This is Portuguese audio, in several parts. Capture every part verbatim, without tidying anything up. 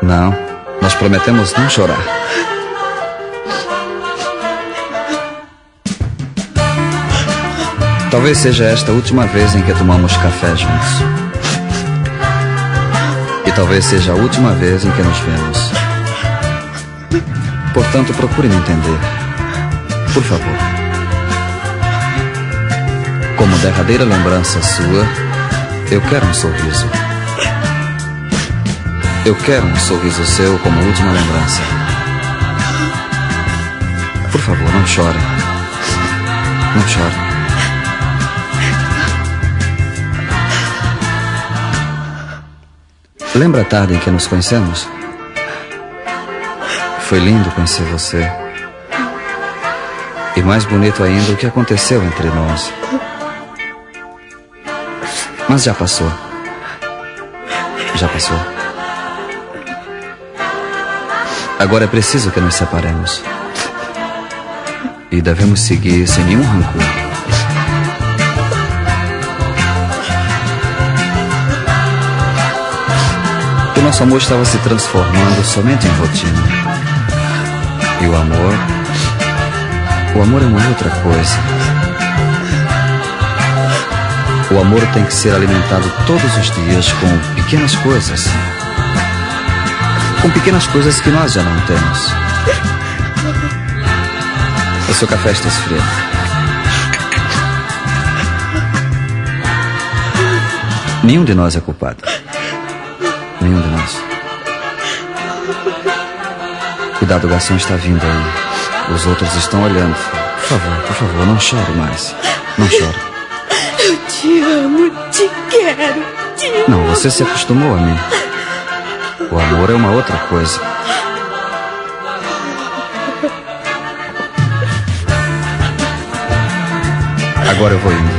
Não, nós prometemos não chorar. Talvez seja esta a última vez em que tomamos café juntos. E talvez seja a última vez em que nos vemos. Portanto, procure me entender. Por favor. Como derradeira lembrança sua, eu quero um sorriso. Eu quero um sorriso seu como última lembrança. Por favor, não chore. Não chore. Lembra a tarde em que nos conhecemos? Foi lindo conhecer você. E mais bonito ainda o que aconteceu entre nós. Mas já passou. Já passou. Agora é preciso que nos separemos. E devemos seguir sem nenhum rancor. O nosso amor estava se transformando somente em rotina. E o amor... O amor é uma outra coisa. O amor tem que ser alimentado todos os dias com pequenas coisas. Com pequenas coisas que nós já não temos. O seu café está esfriando. Nenhum de nós é culpado. Nenhum de nós. Cuidado, o garçom está vindo aí. Os outros estão olhando. Por favor, por favor, não chore mais. Não chore. Eu te amo, te quero, te amo. Não, você se acostumou a mim. O amor é uma outra coisa. Agora eu vou indo.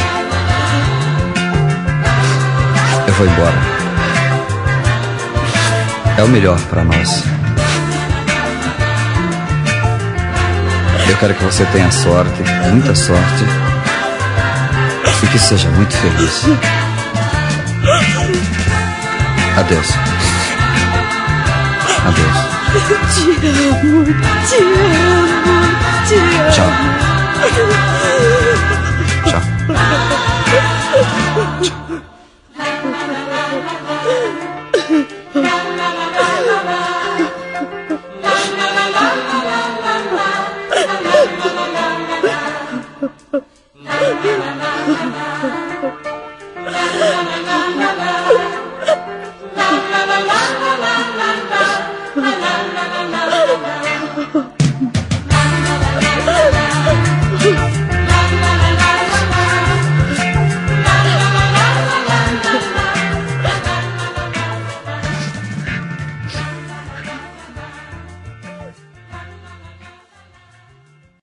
Eu vou embora. É o melhor para nós. Eu quero que você tenha sorte, muita sorte, e que seja muito feliz. Adeus. Adeus. Te amo, te amo, te amo. Tchau.